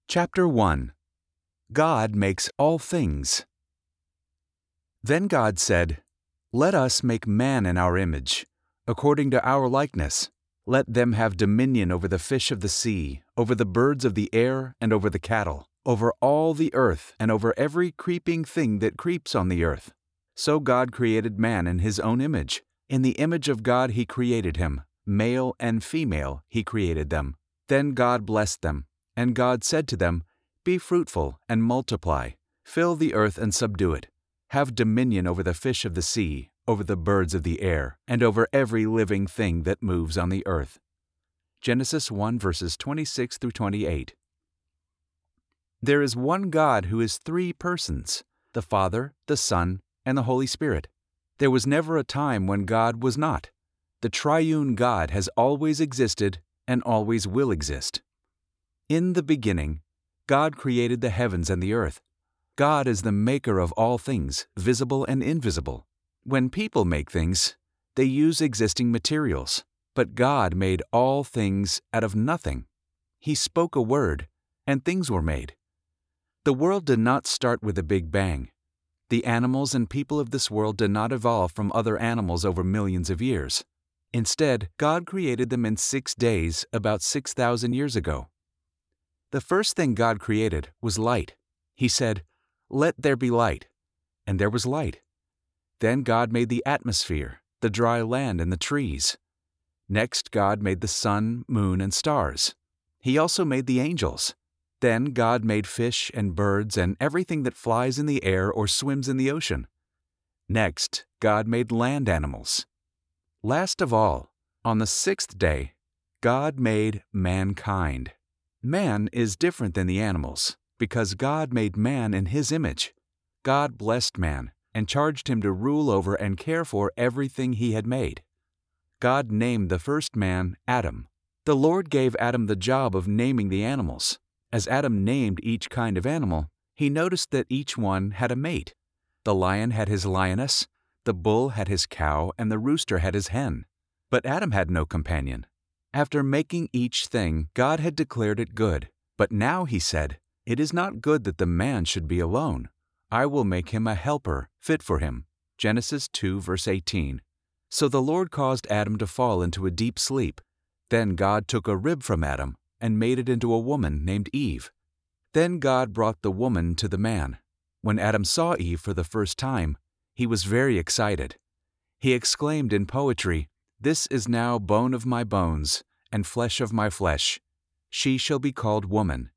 Chapter 1. God makes all things. Then God said, "Let us make man in our image, according to our likeness. Let them have dominion over the fish of the sea, over the birds of the air, and over the cattle, over all the earth, and over every creeping thing that creeps on the earth." So God created man in his own image. In the image of God he created him. Male and female he created them. Then God blessed them. And God said to them, "Be fruitful and multiply, fill the earth and subdue it. Have dominion over the fish of the sea, over the birds of the air, and over every living thing that moves on the earth." Genesis 1 verses 26 through 28. There is one God who is three persons, the Father, the Son, and the Holy Spirit. There was never a time when God was not. The triune God has always existed and always will exist. In the beginning, God created the heavens and the earth. God is the maker of all things, visible and invisible. When people make things, they use existing materials, but God made all things out of nothing. He spoke a word, and things were made. The world did not start with a big bang. The animals and people of this world did not evolve from other animals over millions of years. Instead, God created them in 6 days about 6,000 years ago. The first thing God created was light. He said, "Let there be light," and there was light. Then God made the atmosphere, the dry land, and the trees. Next, God made the sun, moon, and stars. He also made the angels. Then God made fish and birds and everything that flies in the air or swims in the ocean. Next, God made land animals. Last of all, on the 6th day, God made mankind. Man is different than the animals because God made man in His image. God blessed man and charged him to rule over and care for everything He had made. God named the first man Adam. The Lord gave Adam the job of naming the animals. As Adam named each kind of animal, he noticed that each one had a mate. The lion had his lioness, the bull had his cow, and the rooster had his hen. But Adam had no companion. After making each thing, God had declared it good. But now He said, "It is not good that the man should be alone. I will make him a helper fit for him." Genesis 2 verse 18. So the Lord caused Adam to fall into a deep sleep. Then God took a rib from Adam and made it into a woman named Eve. Then God brought the woman to the man. When Adam saw Eve for the first time, he was very excited. He exclaimed in poetry, "This is now bone of my bones and flesh of my flesh. She shall be called woman,